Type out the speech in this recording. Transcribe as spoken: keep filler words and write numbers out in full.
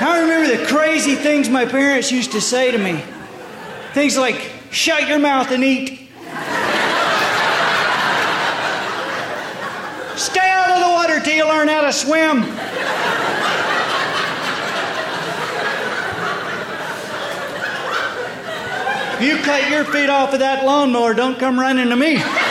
I remember the crazy things my parents used to say to me. Things like, shut your mouth and eat. Stay out of the water till you learn how to swim. You cut your feet off of that lawnmower, don't come running to me.